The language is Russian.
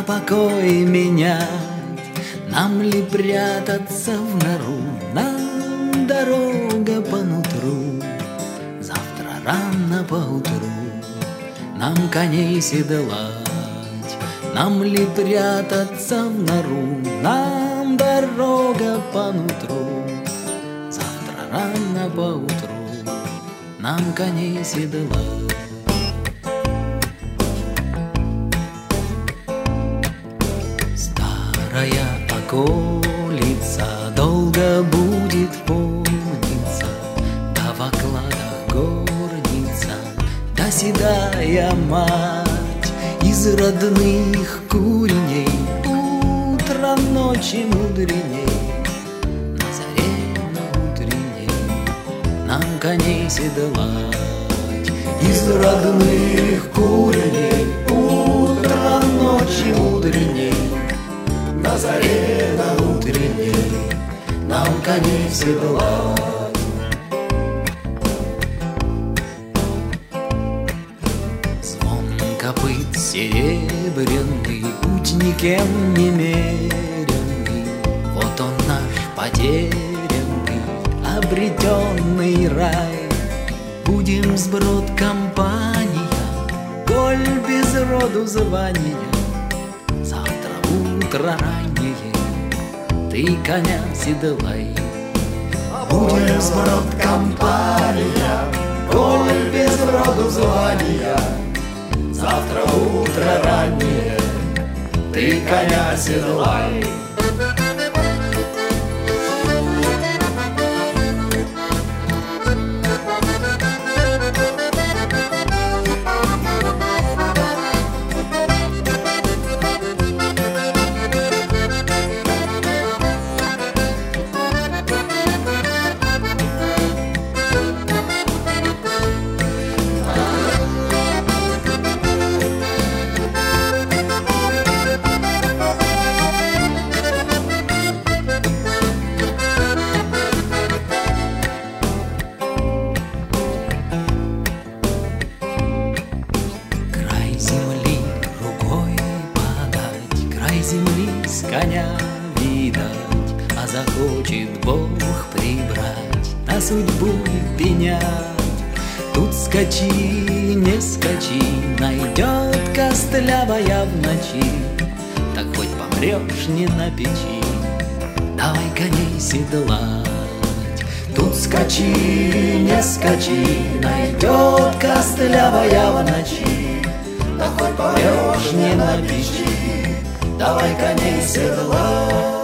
покой менять? Нам ли прятаться в нору? Нам дорога по нутру, завтра рано поутру нам коней седлать. Нам ли прятаться в нору? Нам дорога по нутру, завтра рано поутру нам коней седлать. Старая околица долго будет помниться, да в окладах горница, да седая мать из родных куреней, утро ночи мудреней, на заре на утренней нам коней седлать. Из родных куреней, утро ночи мудреней, на заре на утренней нам коней седлать. Звон копыт серебряный, путь никем не меренный, вот он наш потерянный, обретенный рай. Будем сброд компания, коль без роду звания, завтра утро раннее ты коня седлай. Будем сброд компания, коль без роду звания, завтра утро раннее ты коня седлай. Земли с коня видать, а захочет Бог прибрать, на судьбу пенять. Тут скачи, не скачи, найдет костлявая в ночи, так хоть помрешь не на печи, давай коней седлать. Тут скачи, не скачи, найдет костлявая в ночи, так хоть помрешь не на печи, давай коней седлать.